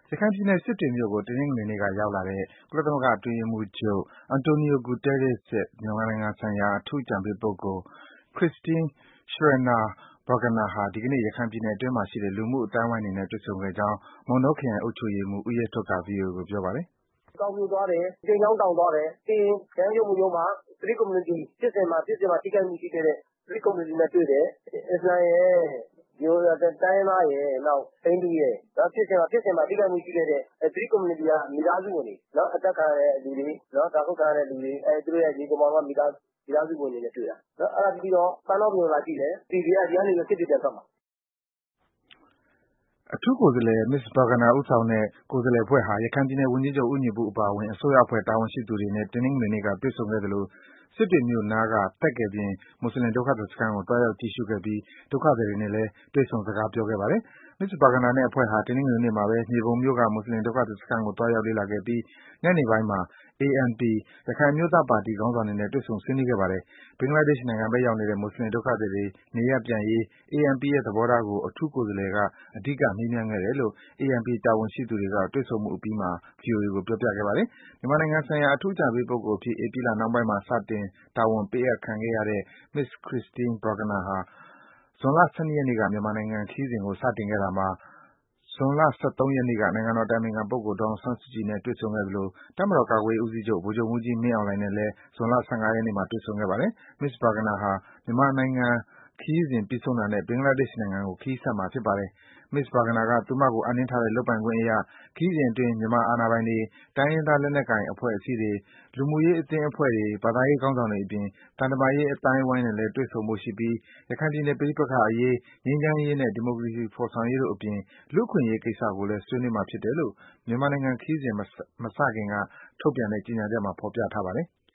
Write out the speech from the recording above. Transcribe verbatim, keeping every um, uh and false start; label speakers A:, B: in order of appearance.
A: ရခိုင်ပြည်နယ်၊ စစ်တွေမြို့ကို တနင်္ဂနွေနေ့က ရောက်လာတဲ့ ကုလသမဂ္ဂအတွင်းရေးမှူးချုပ် Antonio Guterres ရဲ့ မြန်မာနိုင်ငံဆိုင်ရာ အထူးအကြံပေးပုဂ္ဂိုလ် Christine Schraner Burgener ဟာ ဒီကနေ့ ရခိုင်ပြည်နယ်အတွင်းမှာရှိတဲ့ လူမှုအသိုင်းအဝိုင်းတွေနဲ့ တွေ့ဆုံခဲ့ကြောင်း မောင်တောခရိုင် အုပ်ချုပ်ရေးမှူး ဦးရဲထွဋ်က ဗွီအိုအေကို ပြောပါတယ်။
B: “တောင်ပြိုသွားတယ်၊ ကြိမ်ချောင်းတောင်သွားတယ်။ ပြီးရင် ခရိုင်ရုံးချုပ်ရုံးမှာ Street Community ဖြစ်စဉ်မှာ ထိခိုက်မှုရှိခဲ့တဲ့ Street Community နဲ့တွေ့တယ်။ အစ္စလာမ်ရယ်၊ တိုင်းရင်းသားရယ်၊ နောက် ဟိန္ဒူရယ် ဖြစ်စဉ်မှာ ထိခိုက်မှုရှိခဲ့တဲ့ Street Community က မိသားစုဝင်တွေ၊ အသတ်ခံရတဲ့လူတွေ၊ ဓါးခုတ်ခံရတဲ့လူတွေ၊ သူတို့ရဲ့ညီအကိုမောင်နှမ မိသားစုဝင်တွေနဲ့တွေ့တာ။ အဲဒါပြီးတော့ ပန်းတောပြင်ကိုလာကြည့်တယ်။ ဒီကနေစစ်တွေပြန်ထွက်မှာ။”
A: အထူးကိုယ်စားလှယ် Ms. Burgener ဦးဆောင်တဲ့ ကိုယ်စားလှယ်အဖွဲ့ဟာ ရခိုင်ပြည်နယ်ဝန်ကြီးချုပ် ဦးညီပုအပါအဝင် အစိုးရအဖွဲ့ တာဝန်ရှိသူတွေနဲ့ တနင်္ဂနွေနေ့က တွေ့ဆုံခဲ့သလို စစ်တွေမြို့နားက သက္ကယ်ပြင် မွတ်ဆလင်ဒုက္ခသည်စခန်းကို သွားရောက်ကြည့်ရှုခဲ့ပြီး ဒုက္ခသည်တွေနဲ့လည်း တွေ့ဆုံ စကားပြောခဲ့ပါတယ်။ Ms. Burgener နဲ့အဖွဲ့ဟာ တနင်္ဂနွေနေ့မှာပဲ မြေပုံမြို့က မွတ်ဆလင်ဒုက္ခသည်စခန်းကို သွားရောက်လေ့လာခဲ့ပြီး ညနေပိုင်းမှာ အေအန်ပီ ရခိုင်အမျိုးသားပါတီ ခေါင်းဆောင်တွေနဲ့ တွေ့ဆုံ ဆွေးနွေးခဲ့ပါတယ်။ ဘင်္ဂလားဒေ့ရှ်နိုင်ငံဘက်ရောက်နေတဲ့ မွတ်ဆလင်ဒုက္ခသည်တွေ နေရပ်ပြန်ရေး အေအန်ပီရဲ့ သဘောထားကို အထူးကိုယ်စားလှယ်က အဓိက မေးမြန်းခဲ့တယ်လို့ အေအန်ပီ တာဝန်ရှိသူတွေက တွေ့ဆုံမှုအပြီးမှာ ဗွီအိုအေကို ပြောပြခဲ့ပါတယ်။ မြန်မာနိုင်ငံဆိုင်ရာ အထူးအကြံပေးပုဂ္ဂိုလ်အဖြစ် ဧပြီလနှောင်းပိုင်းမှာ စတင် တာဝန်ပေးအပ်ခံခဲ့ရတဲ့ Ms. Christine Schraner Burgener ဟာ ဇွန်လ ၁၂ ရက်နေ့က မြန်မာနိုင်ငံခရီးစဉ်ကို စတင်ခဲ့တာမှာ ဇွန်လ ၁၃ ရက်နေ့က နိုင်ငံတော်အတိုင်ပင်ခံပုဂ္ဂိုလ် ဒေါ်အောင်ဆန်းစုကြည်နဲ့ တွေ့ဆုံခဲ့သလို တပ်မတော်ကာကွယ်ရေးဦးစီးချုပ် ဗိုလ်ချုပ်မှူးကြီး မင်းအောင်လှိုင်နဲ့လည်း ဇွန်လ ၁၅ ရက်နေ့မှာ တွေ့ဆုံခဲ့ပါတယ်။ Ms. Burgener ဟာ မြန်မာနိုင်ငံခရီးစဉ် ပြီးဆုံးတာနဲ့ ဘင်္ဂလားဒေ့ရှ်နိုင်ငံကို ခရီးဆက်မှာဖြစ်ပါတယ်။ Ms. Burgener က သူမကို အပ်နှင်းထားတဲ့ လုပ်ပိုင်ခွင့်အရ ခရီးစဉ်အတွင်း မြန်မာအာဏာပိုင်တွေ၊ တိုင်းရင်းသားလက်နက်ကိုင်အဖွဲ့အစည်းတွေ၊ လူမှုရေးအသင်းအဖွဲ့တွေ၊ ဘာသာရေးခေါင်းဆောင်တွေအပြင် သံတမန်ရေးအသိုင်းဝိုင်းနဲ့လည်း တွေ့ဆုံဖို့ရှိပြီး ရခိုင်ပြည်နယ် ပဋိပက္ခအရေး၊ ငြိမ်းချမ်းရေးနဲ့ ဒီမိုကရေစီဖော်ဆောင်ရေးတို့အပြင် လူ့အခွင့်အရေးကိစ္စကိုလည်း ဆွေးနွေးမှာဖြစ်တယ်လို့ မြန်မာနိုင်ငံခရီးစဉ် မစခင်က ထုတ်ပြန်တဲ့ ကြေညာချက်မှာ ဖော်ပြထားပါတယ်။